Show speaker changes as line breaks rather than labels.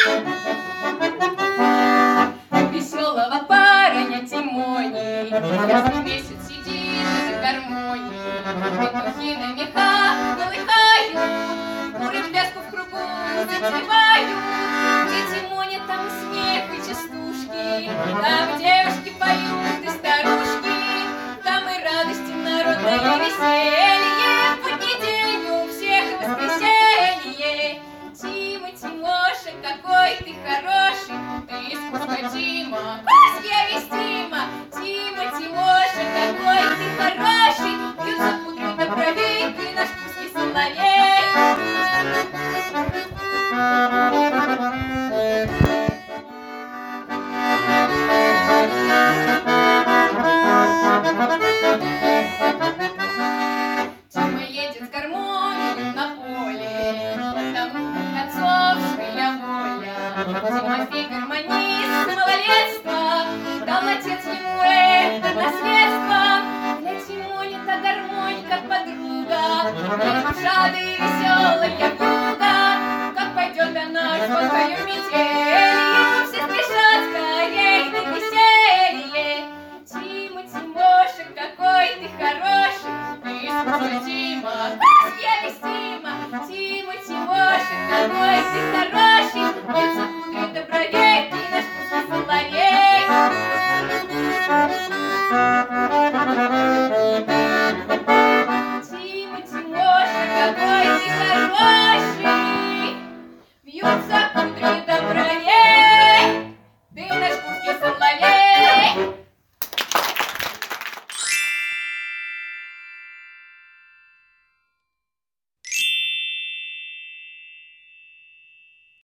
Веселого парня Тимони каждый месяц сидит на гармонии. Петухи на мехах колыхают, куры пляску в кругу затевают. Где Тимоня, там и смех, и частушки, там и девушки поют, и старушки, там и радости народное веселье. В будний день у всех воскресенье. Тима, Тимоша, какой ты хороший, ты искусство, Тима, я весь Тима. Тима, Тимоша, какой ты хороший, бьются пудрю до бровей, ты наш русский соловей. Тима едет с гармонией на поле, потому как отцовская воля. Тимофей гармонист малолетства, дал отец ему это наследство. Для Тимони та гармонь как подруга, и душа да и веселая пруга. Как пойдет она звонкою метелью, все спешат скорей на веселье. Тима, Тимоша, какой ты хороший, ты искусство, Тима, я весь Тима. Тима, Тимоша, какой ты хороший.